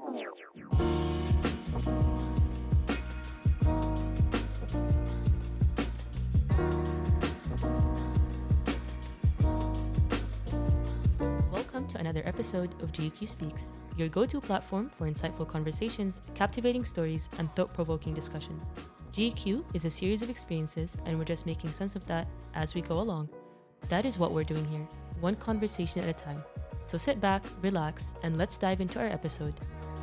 Welcome to another episode of GQ Speaks, your go-to platform for insightful conversations, captivating stories, and thought-provoking discussions. GQ is a series of experiences, and we're just making sense of that as we go along. That is what we're doing here, one conversation at a time. So sit back, relax, and let's dive into our episode.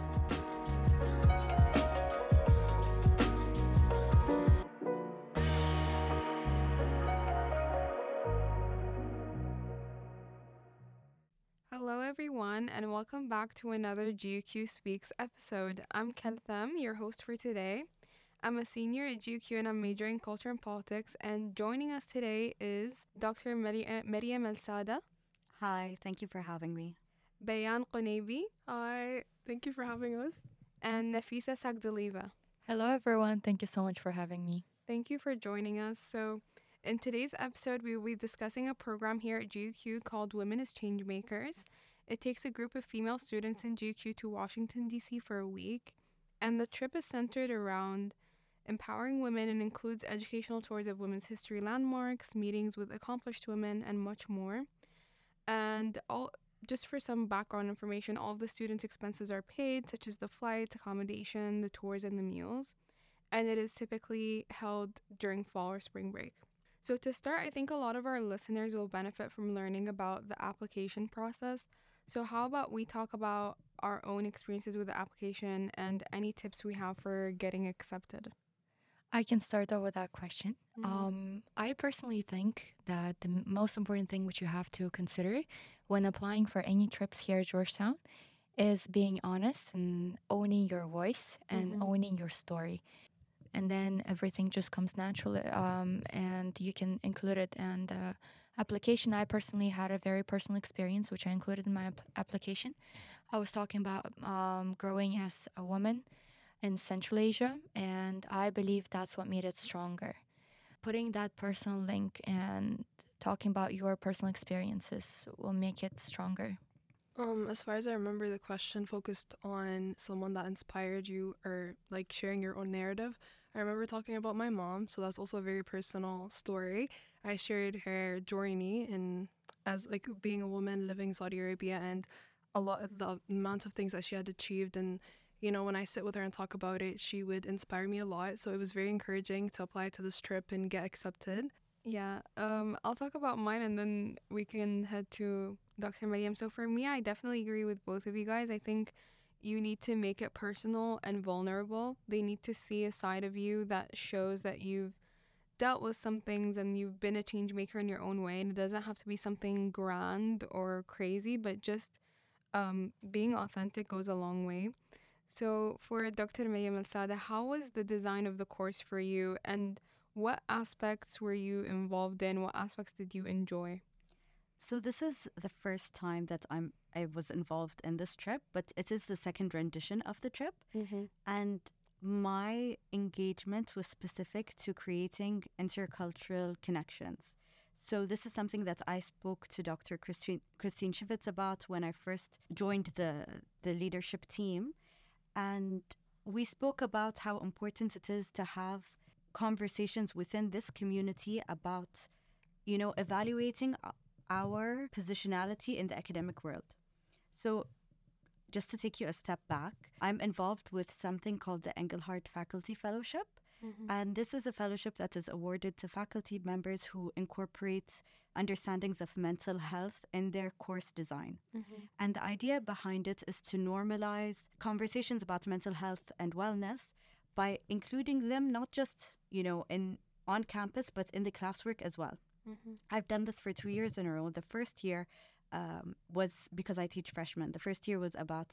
Hello, everyone, and welcome back to another GQ Speaks episode. I'm Keltham, your host for today. I'm a senior at GQ and I'm majoring in culture and politics. And joining us today is Dr. Mariam El-Sada. Hi, thank you for having me. Bayan Qunebi. Hi, thank you for having us. And Nafisa Sagdaliva. Hello, everyone. Thank you so much for having me. Thank you for joining us. So, in today's episode, we will be discussing a program here at GQ called Women as Changemakers. It takes a group of female students in GQ to Washington, D.C. for a week. And the trip is centered around empowering women and includes educational tours of women's history landmarks, meetings with accomplished women, and much more. And just for some background information, all of the students' expenses are paid, such as the flights, accommodation, the tours, and the meals. And it is typically held during fall or spring break. So to start, I think a lot of our listeners will benefit from learning about the application process. So how about we talk about our own experiences with the application and any tips we have for getting accepted? I can start off with that question. I personally think that the most important thing which you have to consider when applying for any trips here at Georgetown is being honest and owning your voice and owning your story. And then everything just comes naturally, and you can include it. And application, I personally had a very personal experience, which I included in my application. I was talking about growing as a woman in Central Asia, and I believe that's what made it stronger. Putting that personal link and talking about your personal experiences will make it stronger. As far as I remember, the question focused on someone that inspired you or like sharing your own narrative. I remember talking about my mom, so that's also a very personal story. I shared her journey as like being a woman living in Saudi Arabia and a lot of the amount of things that she had achieved. And you know, when I sit with her and talk about it, she would inspire me a lot. So it was very encouraging to apply to this trip and get accepted. Yeah, I'll talk about mine and then we can head to Dr. Mariam. So for me, I definitely agree with both of you guys. I think you need to make it personal and vulnerable. They need to see a side of you that shows that you've dealt with some things and you've been a change maker in your own way. And it doesn't have to be something grand or crazy, but just being authentic goes a long way. So for Dr. Mariam El-Sada, how was the design of the course for you and what aspects were you involved in? What aspects did you enjoy? So this is the first time that I was involved in this trip, but it is the second rendition of the trip. And my engagement was specific to creating intercultural connections. So this is something that I spoke to Dr. Christine Shivitz about when I first joined the leadership team. And we spoke about how important it is to have conversations within this community about, you know, evaluating our positionality in the academic world. So just to take you a step back, I'm involved with something called the Engelhardt Faculty Fellowship. And this is a fellowship that is awarded to faculty members who incorporate understandings of mental health in their course design. And the idea behind it is to normalize conversations about mental health and wellness by including them not just, you know, on campus, but in the classwork as well. I've done this for 2 years in a row. The first year was because I teach freshmen. The first year was about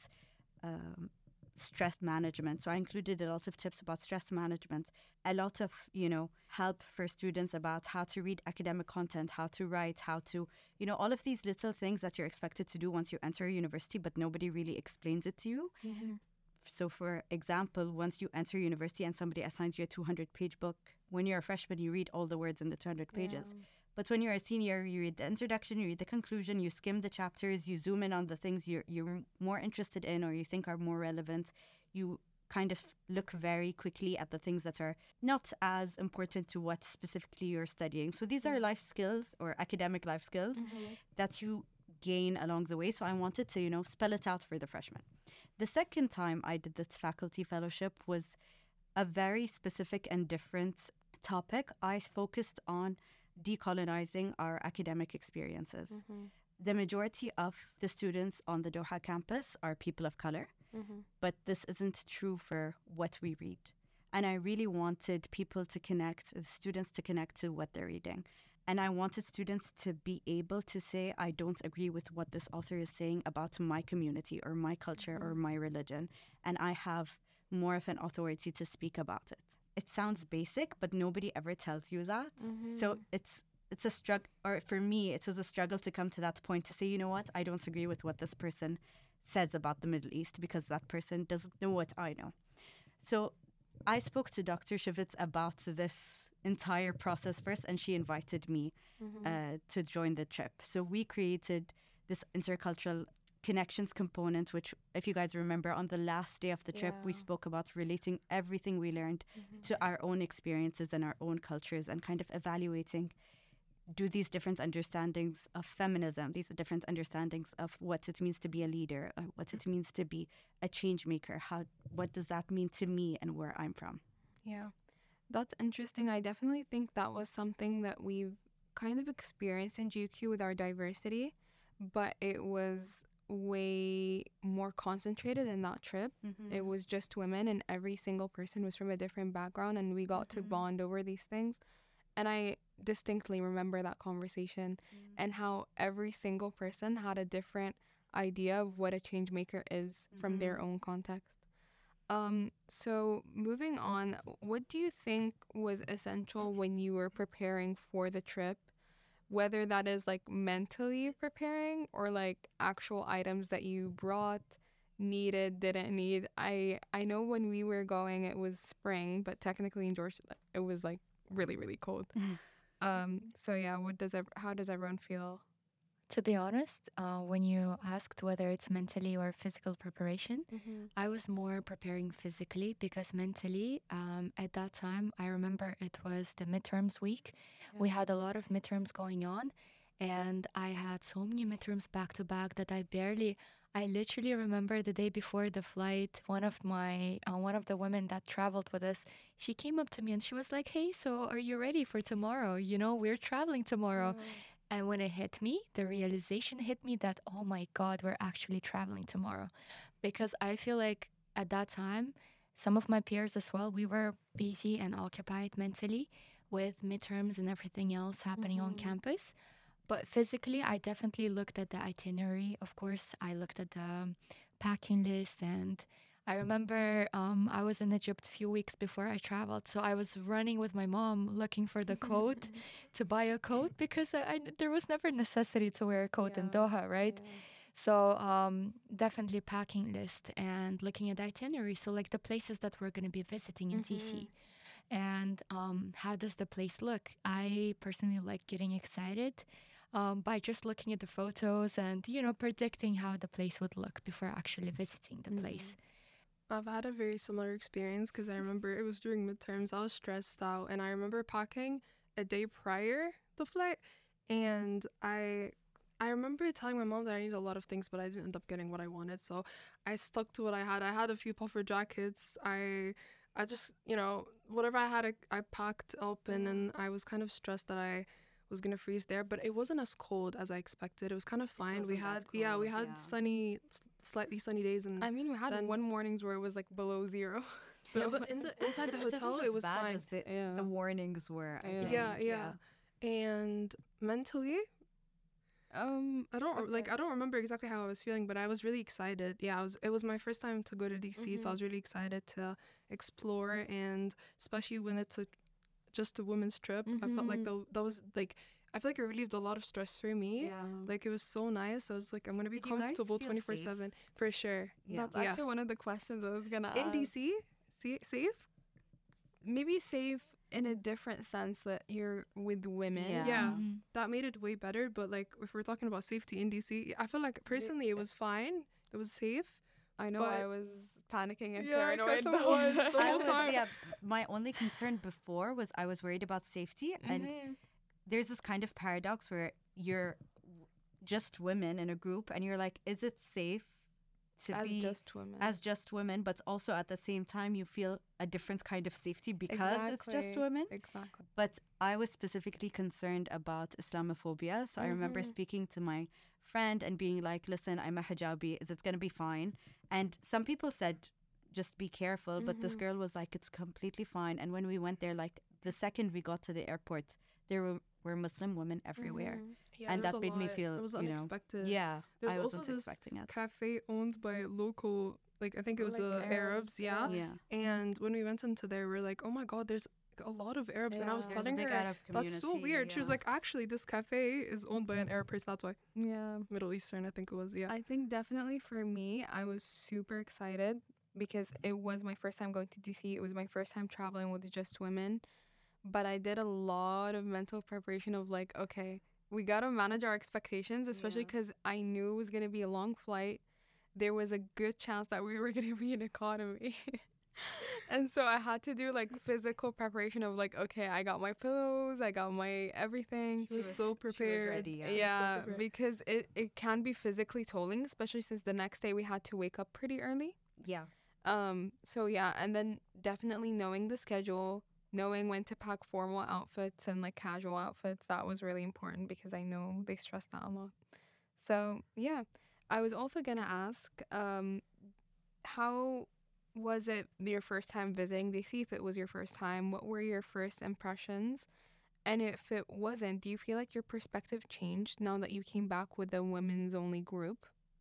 stress management. So I included a lot of tips about stress management, a lot of, you know, help for students about how to read academic content, how to write, how to, you know, all of these little things that you're expected to do once you enter university, but nobody really explains it to you. So for example, once you enter university and somebody assigns you a 200-page book, when you're a freshman, you read all the words in the 200 pages. But when you're a senior, you read the introduction, you read the conclusion, you skim the chapters, you zoom in on the things you're more interested in or you think are more relevant. You kind of look very quickly at the things that are not as important to what specifically you're studying. So these are life skills or academic life skills that you gain along the way. So I wanted to, spell it out for the freshmen. The second time I did this faculty fellowship was a very specific and different topic. I focused on decolonizing our academic experiences. The majority of the students on the Doha campus are people of color, but this isn't true for what we read. And I really wanted people to connect, students to connect to what they're reading. And I wanted students to be able to say, I don't agree with what this author is saying about my community or my culture or my religion. And I have more of an authority to speak about it. It sounds basic, but nobody ever tells you that. So it's a struggle, or for me, it was a struggle to come to that point to say, you know what, I don't agree with what this person says about the Middle East because that person doesn't know what I know. So I spoke to Dr. Shivitz about this entire process first, and she invited me to join the trip. So we created this intercultural connections component, which, if you guys remember, on the last day of the trip, we spoke about relating everything we learned to our own experiences and our own cultures and kind of evaluating, do these different understandings of feminism, these different understandings of what it means to be a leader, what it means to be a change maker, what does that mean to me and where I'm from? Yeah, that's interesting. I definitely think that was something that we've kind of experienced in GQ with our diversity, but it was way more concentrated in that trip. It was just women, and every single person was from a different background, and we got to bond over these things. And I distinctly remember that conversation and how every single person had a different idea of what a change maker is from their own context. So moving on, what do you think was essential when you were preparing for the trip? Whether that is like mentally preparing or like actual items that you brought, needed, didn't need. I know when we were going, it was spring, but technically in Georgia, it was like really, really cold. So yeah, how does everyone feel? To be honest, when you asked whether it's mentally or physical preparation, I was more preparing physically because mentally, at that time, I remember it was the midterms week. We had a lot of midterms going on, and I had so many midterms back to back that I literally remember the day before the flight, one of the women that traveled with us, she came up to me and she was like, "Hey, so are you ready for tomorrow? We're traveling tomorrow." And when it hit me, the realization hit me that, oh my God, we're actually traveling tomorrow. Because I feel like at that time, some of my peers as well, we were busy and occupied mentally with midterms and everything else happening on campus. But physically, I definitely looked at the itinerary. Of course, I looked at the packing list, and I remember I was in Egypt a few weeks before I traveled. So I was running with my mom looking for the coat to buy a coat because there was never necessity to wear a coat in Doha, right? So definitely packing list and looking at the itinerary. So like the places that we're going to be visiting in DC. And how does the place look? I personally like getting excited by just looking at the photos and, predicting how the place would look before actually visiting the place. I've had a very similar experience because I remember it was during midterms. I was stressed out, and I remember packing a day prior the flight, and I remember telling my mom that I needed a lot of things, but I didn't end up getting what I wanted. So I stuck to what I had. I had a few puffer jackets. I just, whatever I had, I packed up, and then I was kind of stressed that I was gonna freeze there, but it wasn't as cold as I expected. It was kind of fine. We had sunny, slightly sunny days, and I mean, we had one mornings where it was like below zero. So, yeah, but inside the hotel, it was fine. As the warnings were. I think. Yeah. And mentally, I don't remember exactly how I was feeling, but I was really excited. Yeah, it was my first time to go to DC, so I was really excited to explore, and especially when it's just a women's trip. I felt like that was like, I feel like it relieved a lot of stress for me. Yeah. Like, it was so nice. I was like, I'm going to be Did you guys comfortable feel 24/7 for sure. Yeah. That's actually one of the questions I was going to ask. In DC, safe? Maybe safe in a different sense that you're with women. Yeah. Mhm. That made it way better. But like, if we're talking about safety in DC, I feel like personally it was fine. It was safe. I know But- I was panicking and Yeah, paranoid Kaitha the whole was. time. The I whole was, time. yeah, my only concern before was I was worried about safety. And Mhm. there's this kind of paradox where you're just women in a group and you're like, is it safe to As be just women. as just women? But also at the same time, you feel a different kind of safety because it's just Exactly. women. Exactly. But I was specifically concerned about Islamophobia. So I remember Mhm. speaking to my friend and being like, listen, I'm a hijabi. Is it going to be fine? And some people said, just be careful. But this Mhm. girl was like, it's completely fine. And when we went there, like the second we got to the airport, there were Muslim women everywhere. Mhm. Yeah, And there was that a made me lot. feel, It was you know, unexpected. Yeah, There's I also wasn't this expecting it. cafe owned by local, like I think it was Like the Arabs, yeah. Yeah. And when we went into there, we were like, oh my god, there's a lot of Arabs. And I was Yeah. There's a telling big her, Arab that's so community, weird. She was yeah. like, actually, this cafe is owned by an Arab person. That's why. Yeah. Middle Eastern, I think it was. Yeah. I think definitely for me, I was super excited because it was my first time going to DC. It was my first time traveling with just women. But I did a lot of mental preparation of like, okay, we got to manage our expectations, especially Yeah. because I knew it was going to be a long flight. There was a good chance that we were going to be in economy. And so I had to do like physical preparation of like, okay, I got my pillows, I got my everything. She was was- so she was prepared. ready, yeah. Yeah, prepared. because it can be physically tolling, especially since the next day we had to wake up pretty early. Yeah. So yeah, and then definitely knowing the schedule, knowing when to pack formal outfits and like casual outfits, that was really important because I know they stress that a lot. So yeah, I was also gonna ask, how was it your first time visiting DC? If it was your first time, what were your first impressions? And if it wasn't, do you feel like your perspective changed now that you came back with a women's only group?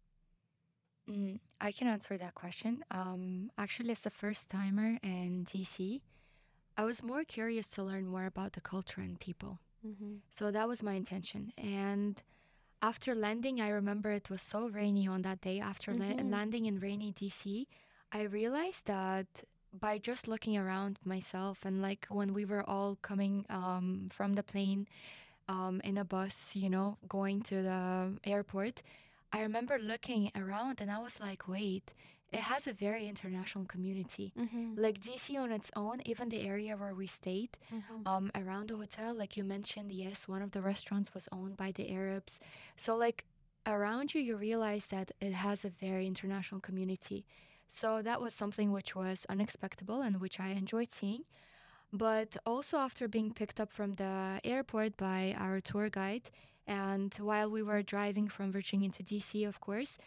I can answer that question. Actually, as a first timer in DC, I was more curious to learn more about the culture and people. Mm-hmm. So that was my intention. And after landing, I remember it was so rainy on that day. After Mhm. landing in rainy DC, I realized that by just looking around myself and like when we were all coming from the plane in a bus, you know, going to the airport, I remember looking around and I was like, wait, it has a very international community. Mm-hmm. Like DC on its own, even the area where we stayed, Mm-hmm. around the hotel, like you mentioned, yes, one of the restaurants was owned by the Arabs. So like around you, you realize that it has a very international community. So that was something which was unexpected and which I enjoyed seeing. But also after being picked up from the airport by our tour guide, and while we were driving from Virginia to DC, of course,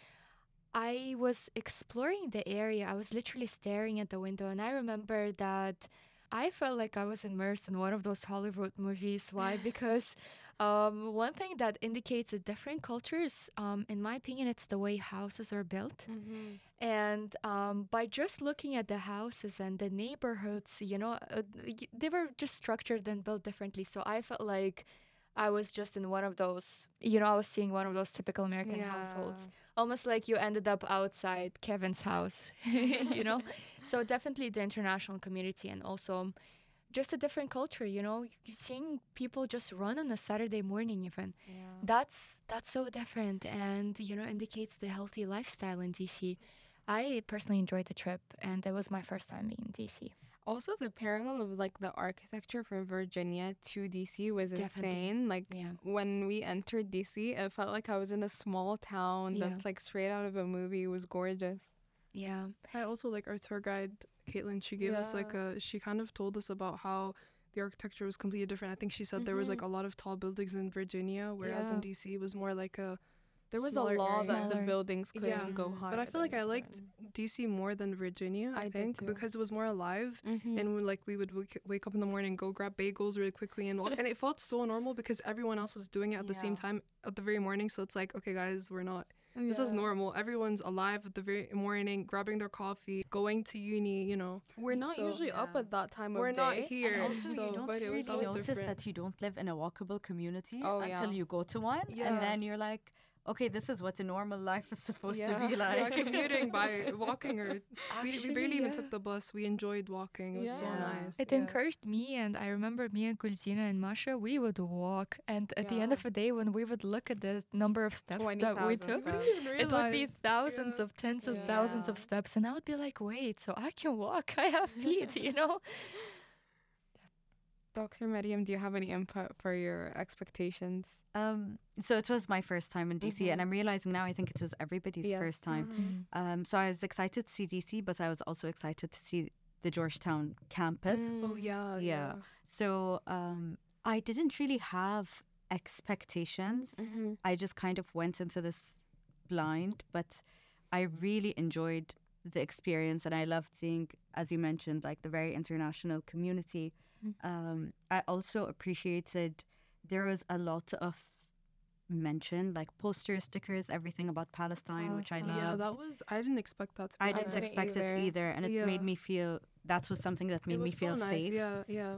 I was exploring the area. I was literally staring at the window, and I remember that I felt like I was immersed in one of those Hollywood movies. Why? Because one thing that indicates a different cultures, in my opinion, it's the way houses are built. Mm-hmm. And by just looking at the houses and the neighborhoods, you know, they were just structured and built differently. So I felt like I was just in one of those, you know, I was seeing one of those typical American households. Almost like you ended up outside Kevin's house, you know? So definitely the international community and also just a different culture, you know? Seeing people just run on a Saturday morning even. Yeah. That's so different and, you know, indicates the healthy lifestyle in DC. I personally enjoyed the trip and it was my first time being in DC. Also, the parallel of like the architecture from Virginia to DC was Definitely. insane. Like Yeah. when we entered DC, it felt like I was in a small town Yeah. that's like straight out of a movie. It was gorgeous. Yeah. I also like our tour guide, Caitlin. She gave us like she kind of told us about how the architecture was completely different. I think she said there was like a lot of tall buildings in Virginia, whereas in Yeah. DC it was more like a There was a smaller law area. that the Smaller. buildings couldn't Yeah. go higher. But I feel like I than liked certain. DC more than Virginia. I I did think too. because it was more alive. Mhm. And we would wake up in the morning, go grab bagels really quickly, and walk. And it felt so normal because everyone else was doing it at the same Yeah. time at the very morning. So it's like, okay, guys, we're not. This is Yeah. normal. Everyone's alive at the very morning, grabbing their coffee, going to uni. You know, We're not So- usually up Yeah. at that time we're of not day. here. And also, so you don't but it was really always notice different. that you don't live in a walkable community Oh, until yeah. you go to one, and then Yes. you're like, okay, this is what a normal life is supposed to be Yeah, like. commuting by walking or we Actually, barely even yeah. took the bus. We enjoyed walking. It was so Yeah. nice. It Yeah. encouraged me, and I remember me and Kulzina and Masha, we would walk. And at the end Yeah. of the day, when we would look at the number of steps that we 20,000 took, steps. it would be thousands Yeah. of tens of thousands of Yeah. steps. And I would be like, wait, so I can walk. I have feet, you know? Dr. Mariam, do you have any input for your expectations? So it was my first time in DC, and I'm realizing now I think it was everybody's Yes. first time. So I was excited to see DC, but I was also excited to see the Georgetown campus. Oh yeah, Yeah. So I didn't really have expectations. I just kind of went into this blind, but I really enjoyed the experience, and I loved seeing, as you mentioned, like the very international community. I also appreciated there was a lot of mention, like posters, stickers, everything about Palestine, which I Yeah, loved. that was. I didn't expect that to be. I didn't there. expect it either, and it Yeah. made me feel that was something that It made me was so feel nice. safe. Yeah, yeah.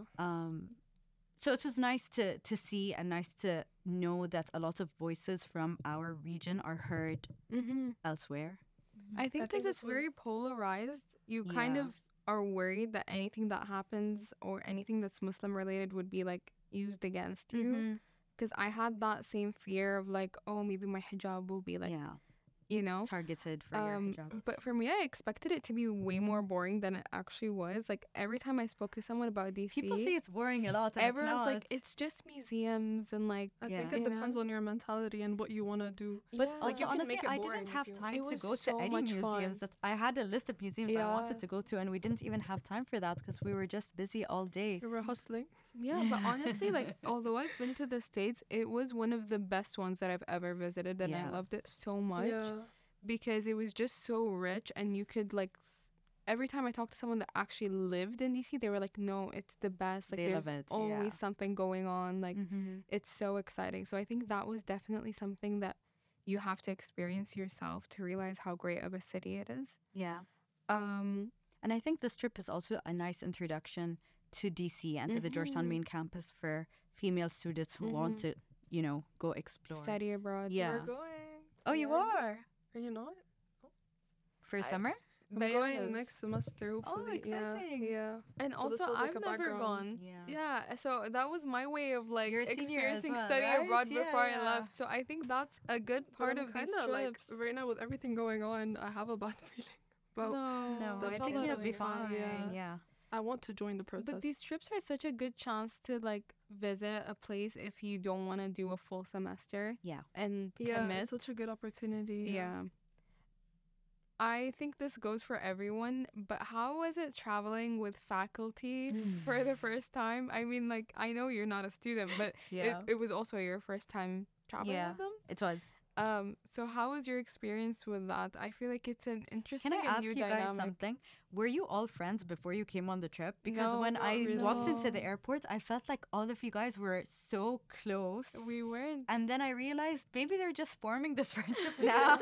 So it was nice to see and nice to know that a lot of voices from our region are heard elsewhere. I think think because this it's very polarized, you kind Yeah. of are worried that anything that happens or anything that's Muslim related would be like used against you. Because I had that same fear of like, oh, maybe my hijab will be like, Yeah, you know. targeted for your hijab. But for me, I expected it to be way more boring than it actually was. Like every time I spoke to someone about DC, People say it's boring a lot, and everyone's like, it's it's just museums and like. I Yeah. think it You know? depends on your mentality and what you want to do. But Yeah. also, you can honestly, make it I boring didn't if have you- time It to was go so to any much fun. museums. That I had a list of museums I wanted Yeah. to go to, and we didn't even have time for that because we were just busy all day. We were hustling. Yeah, but honestly, like, although I've been to the States, it was one of the best ones that I've ever visited, and I Yeah. loved it so much Yeah. because it was just so rich, and you could, like, every time I talked to someone that actually lived in DC, they were like, no, it's the best. Like, They there's love it, always yeah. something going on. Like, Mm-hmm. it's so exciting. So I think that was definitely something that you have to experience yourself to realize how great of a city it is. Yeah. Um, And I think this trip is also a nice introduction to DC and to the Georgetown main campus for female students who want to, go explore. study abroad. Yeah. We're going. Oh, you Yeah. are? Are you not? For summer? I'm But going yes. next semester, hopefully. exciting. Yeah. And So this also, was like I've a never background. gone. Yeah. Yeah, so that was my way of like You're a senior as experiencing well, study right? abroad Yeah, before I yeah. left. So I think that's a good But part I'm of these kinda, like, trips. right now with everything going on, I have a bad feeling. But No, The I think fellas you'll will be be fine, fine. yeah. Yeah. I want to join the protest. But these trips are such a good chance to like visit a place if you don't want to do a full semester Yeah. and yeah, commit. it's such a good opportunity. Yeah. I think this goes for everyone, but how was it traveling with faculty for the first time? I mean, like, I know you're not a student, but Yeah. it was also your first time traveling Yeah. with them. It was. So how was your experience with that? I feel like it's an interesting Can I and ask new you guys dynamic. something? Were you all friends before you came on the trip? Because No, when not I really. walked into the No. airport, I felt like all of you guys were so close. We weren't. And then I realized maybe they're just forming this friendship now.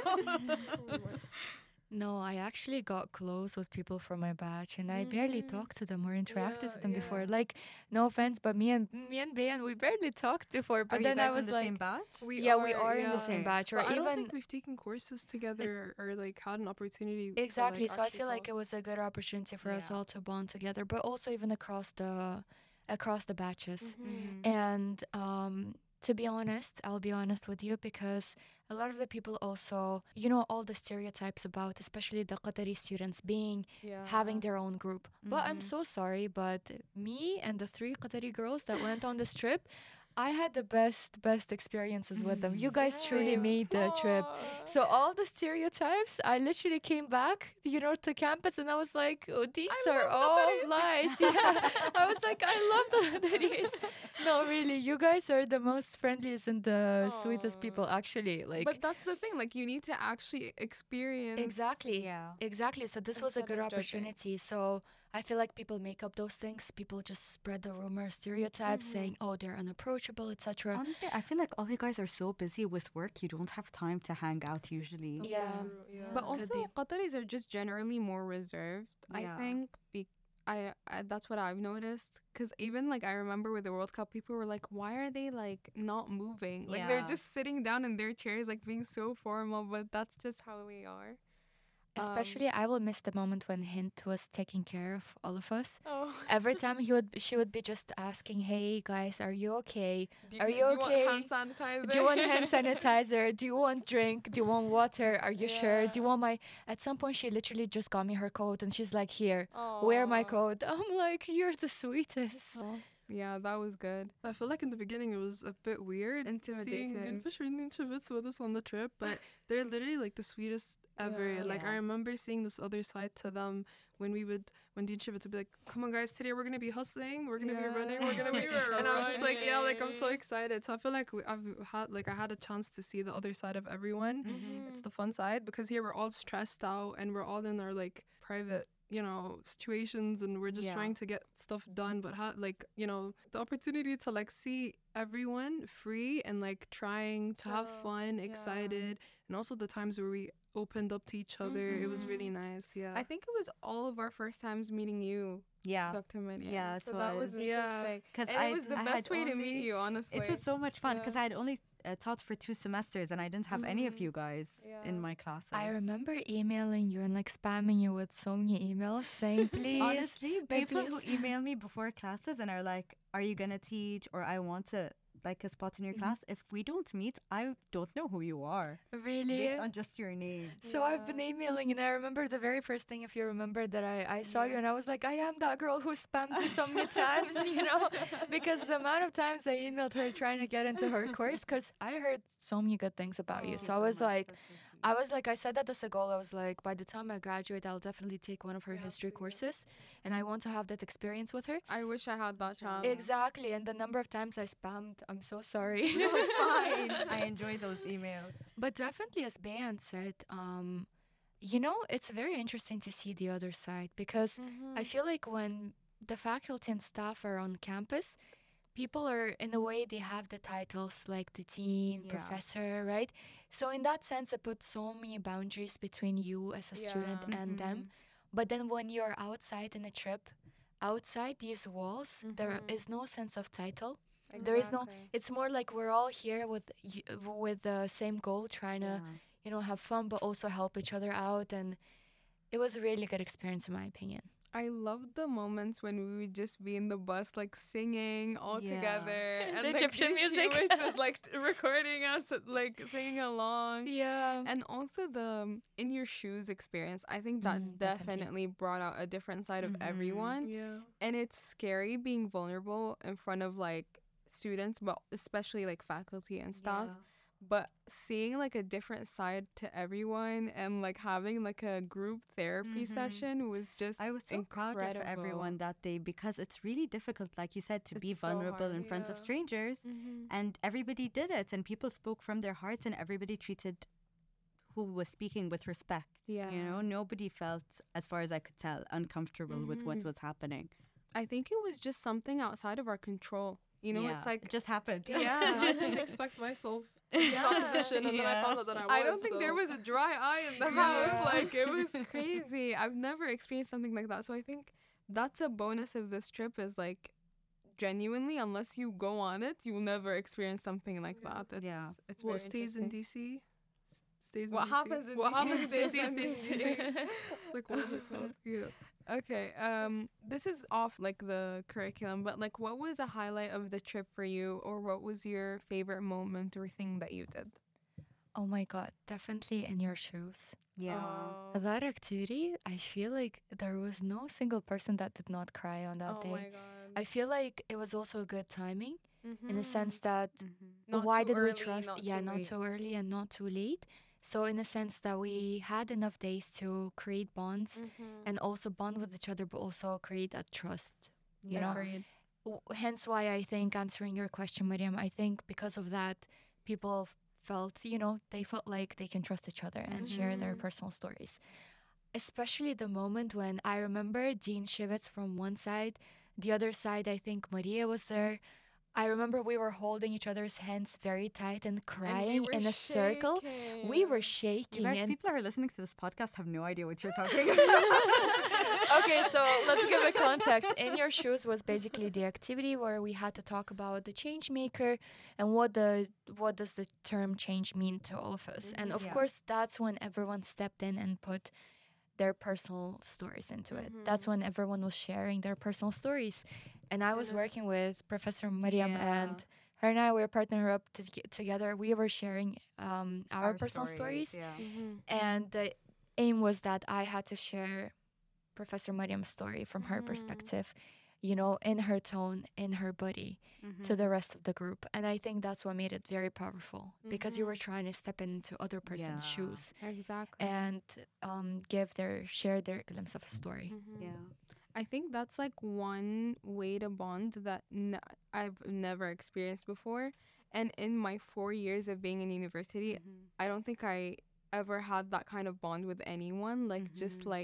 No, I actually got close with people from my batch, and I barely talked to them or interacted with them before. Like, no offense, but me and Bayan, we barely talked before. But Are then you guys I was in the like, same batch? we yeah, we are in the same Okay. batch, or But I don't even think we've taken courses together or like had an opportunity. exactly. To, So I actually feel like talk. it was a good opportunity for us Yeah. all to bond together, but also even across the batches. Mm-hmm. And to be honest, I'll be honest with you, because a lot of the people also, all the stereotypes about, especially the Qatari students having their own group. But I'm so sorry, but me and the 3 Qatari girls that went on this trip, I had the best experiences with them. You guys truly made the trip. So all the stereotypes, I literally came back, to campus, and I was like, oh, these are all lies. Yeah, I was like, I love the Qataris. No, really, you guys are the most friendliest and the sweetest people, actually. Like, But that's the thing. Like, you need to actually experience. exactly. Yeah. Exactly. So this was a Instead good of judging. opportunity. So I feel like people make up those things. People just spread the rumors, stereotypes, saying, oh, they're unapproachable, etc. Honestly, I feel like all you guys are so busy with work, you don't have time to hang out usually. Yeah. Yeah. But Could also, be. Qataris are just generally more reserved, I Yeah. think. I that's what I've noticed. Because even like I remember with the World Cup, people were like, why are they like not moving? Like they're Yeah. just sitting down in their chairs, like being so formal. But that's just how we are. Especially, I will miss the moment when Hint was taking care of all of us. Oh. Every time she would be just asking, "Hey guys, are you okay? Are Do you okay? want hand sanitizer? Do you want hand sanitizer? Do you want drink? Do you want water? Are you sure? Do you Yeah. want my?" At some point, she literally just got me her coat, and she's like, "Here, wear my Aw. coat." I'm like, "You're the sweetest." Yeah, that was good. I feel like in the beginning it was a bit weird seeing Intimidating. Gunfish and Chivits with us on the trip, but they're literally like the sweetest ever. Yeah. Like I Yeah. remember seeing this other side to them when Dean Chivits would be like, "Come on guys, today we're gonna be hustling, we're gonna be running, we're gonna be," and I was just like, yeah, like I'm so excited. So I feel like I had a chance to see the other side of everyone. It's the fun side because here we're all stressed out and we're all in our like private situations and we're just Yeah. trying to get stuff done, but the opportunity to like see everyone free and like trying to have Chill, fun, yeah. excited, and also the times where we opened up to each other, it was really nice. Yeah, I think it was all of our first times meeting you, Yeah. Dr. Maria. Yeah, it so that was was. Yeah. interesting. 'Cause And it was the I best had way to meet only- you, honestly. It was so much fun because Yeah. I had only taught for 2 semesters and I didn't have any of you guys Yeah. in my classes. I remember emailing you and like spamming you with so many emails saying, "Please." Honestly, babe, people who please. email me before classes and are like, "Are you gonna teach?" or "I want to like a spot in your class." If we don't meet, I don't know who you are Really? based on just your name. So I've been emailing, and I remember the very first thing, if you remember, that I saw you, and I was like, I am that girl who spammed you so many times, because the amount of times I emailed her trying to get into her course, because I heard so many good things about you. So I was like, I said that as a goal. I was like, by the time I graduate, I'll definitely take one of her history courses, and I want to have that experience with her. I wish I had that chance. Exactly, and the number of times I spammed, I'm so sorry. No, it's fine. I enjoy those emails. But definitely, as Bayan said, it's very interesting to see the other side because I feel like when the faculty and staff are on campus, people are, in a way, they have the titles like the dean, Yeah. professor, right? So in that sense, it puts so many boundaries between you as a student and them. But then when you're outside in a trip, outside these walls, there is no sense of title. There is no. It's more like we're all here with the same goal, trying to have fun, but also help each other out. And it was a really good experience, in my opinion. I loved the moments when we would just be in the bus, like singing all Yeah. together, and The like, Egyptian music. is like recording us, like singing along. Yeah. And also the in your shoes experience, I think that Definitely. definitely brought out a different side of everyone. yeah. And it's scary being vulnerable in front of like students, but especially like faculty and staff. But seeing like a different side to everyone and like having like a group therapy session was just I was so proud of incredible. everyone that day because it's really difficult, like you said, to be It's so vulnerable hard, in front of yeah. strangers. And everybody did it, and people spoke from their hearts, and everybody treated who was speaking with respect. Yeah. Nobody felt, as far as I could tell, uncomfortable with what was happening. I think it was just something outside of our control. It's like it just happened. yeah. I didn't expect myself to be in that position, and then I found out that I was. I don't think there so- was a dry eye in the house. Like it was crazy. I've never experienced something like that. So I think that's a bonus of this trip is like genuinely, unless you go on it, you'll never experience something like that. It's What very stays in interesting. DC? Stays in What DC. happens in What DC happens in DC stays in stays in DC. DC. It's like, what is it called? Yeah. Okay, this is off like the curriculum, but like what was a highlight of the trip for you, or what was your favorite moment or thing that you did? Oh my God, definitely in your shoes. Yeah. That activity, I feel like there was no single person that did not cry on that Oh day. my god. I feel like it was also a good timing in the sense that Not why too did we early, trust? not Yeah, too not late. too early and not too late. So in a sense that we had enough days to create bonds and also bond with each other, but also create a trust. You know, Agreed. Hence why I think, answering your question, Mariam, I think because of that, people felt, they felt like they can trust each other and share their personal stories. Especially the moment when I remember Dean Shivets from one side, the other side, I think Maria was there. I remember we were holding each other's hands very tight and crying in a circle. We were shaking. You guys, And people who are listening to this podcast have no idea what you're talking about. Okay, so let's give a context. In Your Shoes was basically the activity where we had to talk about the change maker and what does the term change mean to all of us. And of Yeah. course, that's when everyone stepped in and put their personal stories into it. That's when everyone was sharing their personal stories. And I was working with Professor Mariam, and her and I were partnered up together. We were sharing our personal stories. Yeah. And the aim was that I had to share Professor Mariam's story from her perspective, you know, in her tone, in her body, to the rest of the group. And I think that's what made it very powerful because you were trying to step into other person's Yeah. shoes Exactly. and share their glimpse of a story. Yeah. I think that's like one way to bond that I've never experienced before. And in my 4 years of being in university, I don't think I ever had that kind of bond with anyone. Like, just like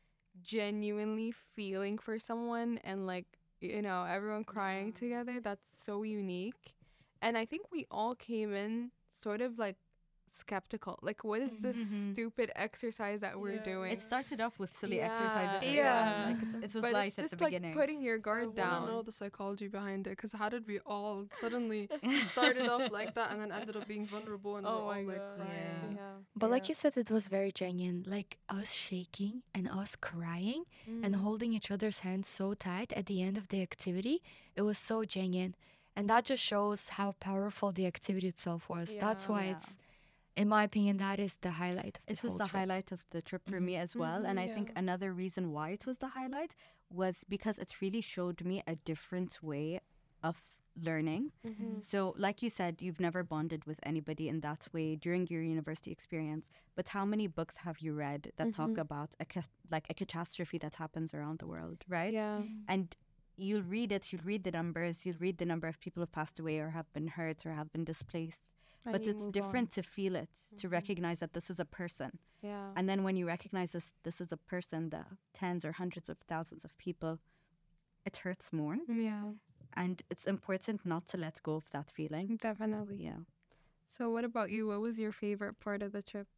genuinely feeling for someone and, like, you know, everyone crying together. That's so unique. And I think we all came in sort of like skeptical. Like, what is this stupid exercise that we're doing? It started off with silly Yeah. exercises. as well. Yeah. Like it was But light it's at just the like beginning. putting your I guard want to down. know the psychology behind it, because how did we all suddenly started off like that and then ended up being vulnerable and we're all like crying? Yeah. But like you said, it was very genuine. Like us shaking and us crying and holding each other's hands so tight at the end of the activity. It was so genuine. And that just shows how powerful the activity itself was. That's why it's, in my opinion, that is the highlight of the It was whole the trip. highlight of the trip for me as well. And I think another reason why it was the highlight was because it really showed me a different way of learning. So, like you said, you've never bonded with anybody in that way during your university experience. But how many books have you read that talk about like a catastrophe that happens around the world, right? Yeah. And you'll read it, you'll read the numbers, you'll read the number of people who've passed away or have been hurt or have been displaced. And But you it's move different on. to feel it, to recognize that this is a person. Yeah. And then when you recognize this is a person, the tens or hundreds of thousands of people, it hurts more. Yeah. And it's important not to let go of that feeling. Definitely. Yeah. So what about you? What was your favorite part of the trip?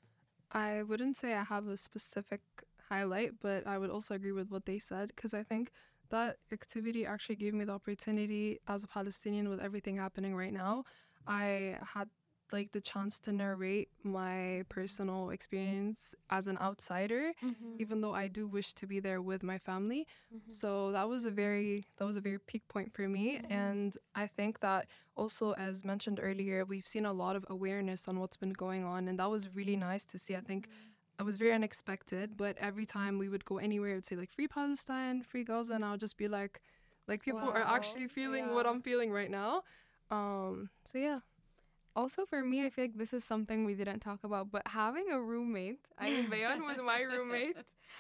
I wouldn't say I have a specific highlight, but I would also agree with what they said, because I think that activity actually gave me the opportunity as a Palestinian with everything happening right now. I had like the chance to narrate my personal experience as an outsider, even though I do wish to be there with my family. So that was a very peak point for me. And I think that also, as mentioned earlier, we've seen a lot of awareness on what's been going on, and that was really nice to see. I think it was very unexpected, but every time we would go anywhere, it would say like "Free Palestine, Free Gaza," and I would just be like people are actually feeling what I'm feeling right now. So yeah. Also, for me, I feel like this is something we didn't talk about, but having a roommate, I mean, Bayan was my roommate.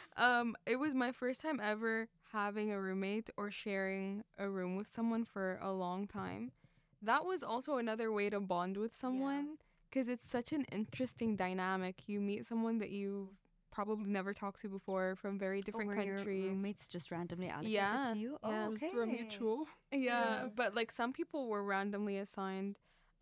It was my first time ever having a roommate or sharing a room with someone for a long time. That was also another way to bond with someone, because it's such an interesting dynamic. You meet someone that you've probably never talked to before from very different Or your countries. roommates just randomly allocated Yeah, to you. yeah. Oh, It was through a okay. mutual. Yeah, but like some people were randomly assigned.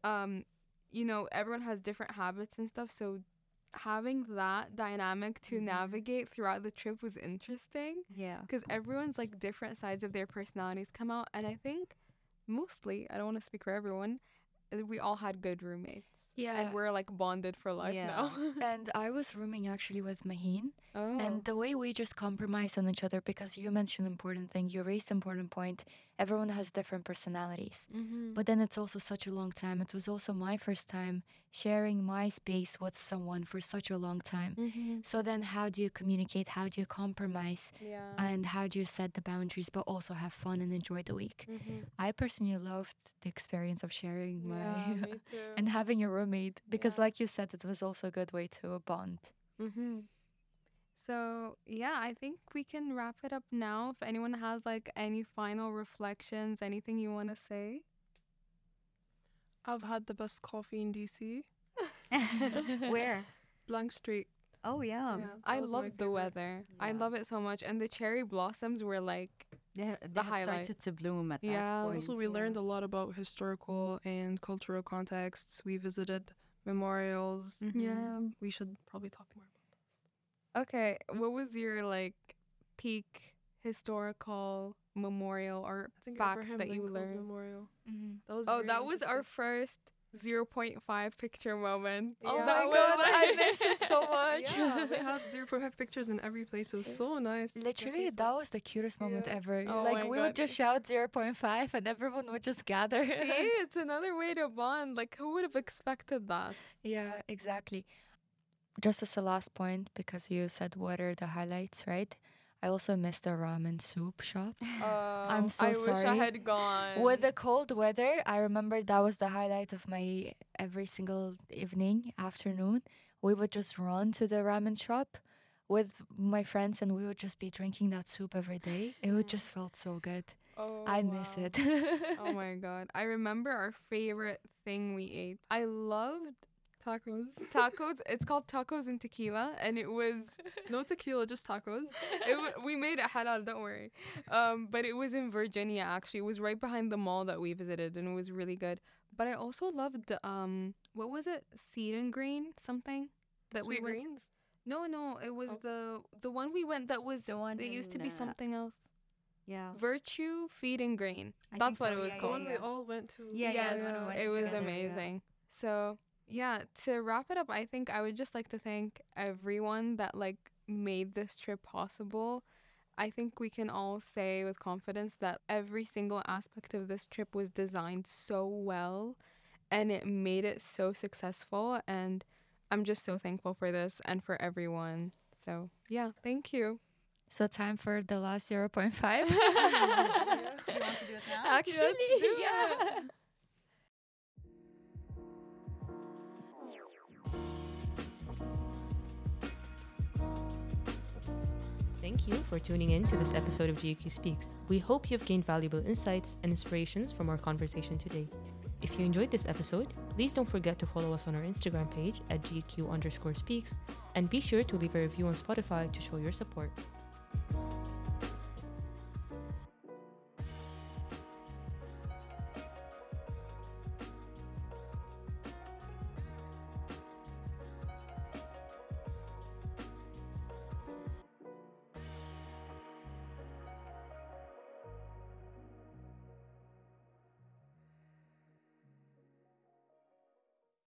You know, everyone has different habits and stuff, so having that dynamic to navigate throughout the trip was interesting, Yeah. because everyone's like different sides of their personalities come out, and I think mostly, I don't want to speak for everyone, we all had good roommates. Yeah. And we're like bonded for life Yeah. now. And I was rooming actually with Maheen. Oh. And the way we just compromise on each other, because you mentioned an important thing, you raised an important point. Everyone has different personalities. But then it's also such a long time. It was also my first time sharing my space with someone for such a long time. So then how do you communicate? How do you compromise? Yeah. And how do you set the boundaries but also have fun and enjoy the week? I personally loved the experience of sharing my Yeah, me too. and having a roommate, because Yeah. like you said, it was also a good way to bond. So, yeah, I think we can wrap it up now. If anyone has like any final reflections, anything you want to say. I've had the best coffee in DC. Where? Blank Street. Oh, yeah. Yeah, I that was my love the favorite. weather. I Yeah. love it so much. And the cherry blossoms were like, They had highlight. started to bloom at Yeah. that point. Also, we learned a lot about historical and cultural contexts. We visited memorials. Mm-hmm. yeah. We should probably talk more about Okay. What was your like peak historical memorial or I think fact Abraham that you Lincoln's learned? memorial. Mm-hmm. That was Oh, very that was our interesting. first 0.5 picture moment. Oh Yeah. my That was god, like- I miss it so much. Yeah, we had 0.5 pictures in every place. It was so nice. Literally, Definitely that was the cutest moment Yeah. ever. Oh Like, my we God. would just shout 0.5 and everyone would just gather. See, it's another way to bond. Like, who would have expected that? Yeah, exactly. Just as a last point, because you said what are the highlights, right? I also missed the ramen soup shop. I'm so I wish I sorry. had gone. With the cold weather, I remember that was the highlight of my every single evening, afternoon. We would just run to the ramen shop with my friends and we would just be drinking that soup every day. It would just felt so good. Oh, I miss wow. it. Oh my god. I remember our favorite thing we ate. I loved Tacos. tacos. It's called tacos and tequila, and it was No tequila, just tacos. we made it halal, don't worry. But it was in Virginia actually. It was right behind the mall that we visited, and it was really good. But I also loved what was it? Seed and grain something that Sweet we went. greens. No, it was Oh. the one we went that was The one it used to in, be something else. Yeah. Virtue, feed and grain. I That's think what so, it was yeah, The called. one we all went to. Yeah, Yes, the one we went it to was together, yeah. amazing. So yeah, to wrap it up, I think I would just like to thank everyone that like made this trip possible. I think we can all say with confidence that every single aspect of this trip was designed so well and it made it so successful, and I'm just so thankful for this and for everyone. So yeah, thank you. So time for the last 0.5. Do you want to do it now? Actually, do yeah. Thank you for tuning in to this episode of GQ Speaks. We hope you've gained valuable insights and inspirations from our conversation today. If you enjoyed this episode, please don't forget to follow us on our Instagram page at GQ_speaks and be sure to leave a review on Spotify to show your support.